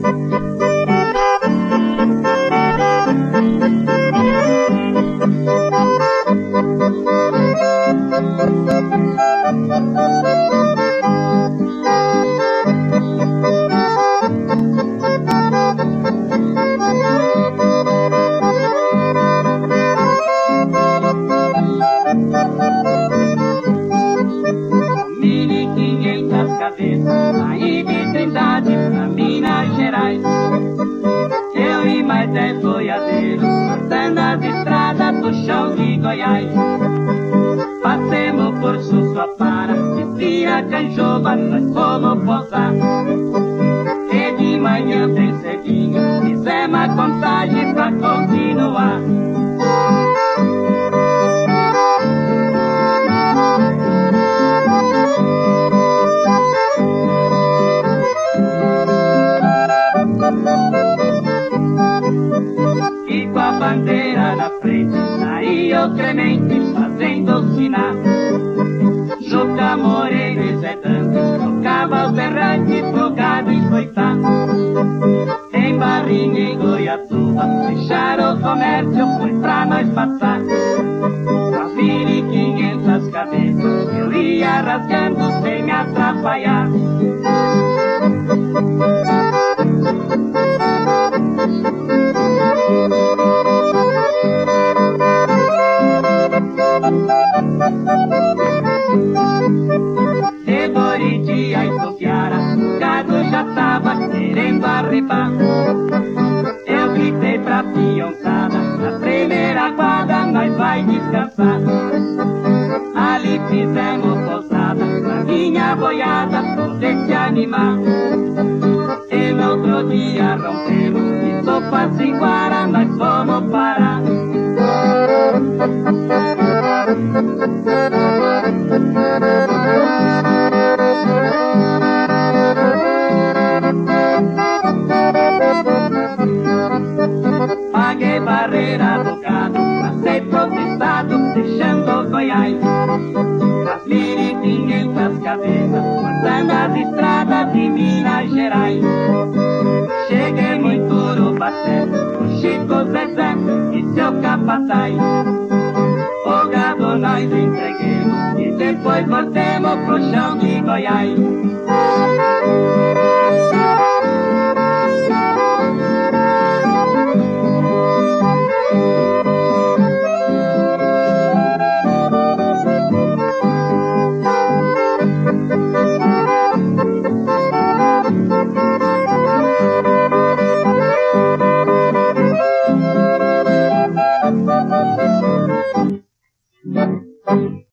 Saí de Trindade pra Minas Gerais. Eu e mais 10 boiadeiros, passando as estradas do chão de Goiás. Passemos por Sussuapara, de Piracanjuba, nós fomos pousar. E de manhã bem cedinho, fizemos a contagem pra continuar. E com a bandeira na frente, saí o Clemente fazendo sinal. Juca Moreira e Zé Dante, tocava os errantes pro gado enfeitar. Em Barrinha e Goiatuba, fecharam o comércio, foi pra nós passar. Com as 1.500 cabeças, eu ia rasgando sem me atrapalhar. De Boridia e Topiara, o gado já tava querendo arrebar. Eu gritei pra peãozada, na primeira quadra nós vai descansar. Ali fizemos pousada, pra minha boiada poder se animar. E no outro dia rompemos, e sopa cinquara nós fomos parar. Paguei barreira do gado, passei pro estado, deixando Goiás. As 1.500 cabeças, cortando as estradas de Minas Gerais. Cheguei muito Urubaté, o Chico Zezé e seu capataz. O gado nós entreguemos e depois voltemos pro chão de Goiás.